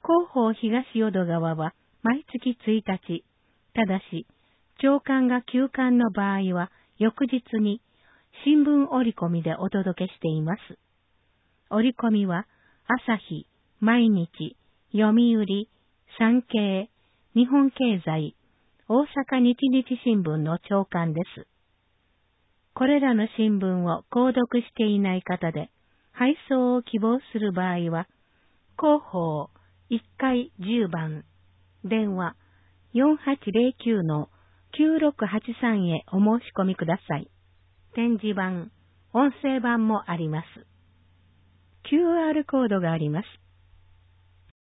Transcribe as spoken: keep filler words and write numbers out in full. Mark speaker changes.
Speaker 1: 広報東淀川は毎月ついたち、ただし、朝刊が休刊の場合は翌日に新聞折り込みでお届けしています。折り込みは朝日、毎日、読売、産経、日本経済、大阪日日新聞の朝刊です。これらの新聞を購読していない方で、配送を希望する場合は、広報いっかいじゅうばん、電話 よんはちゼロきゅうのきゅうろくはちさん へお申し込みください。展示版、音声版もあります。キューアール コードがあります。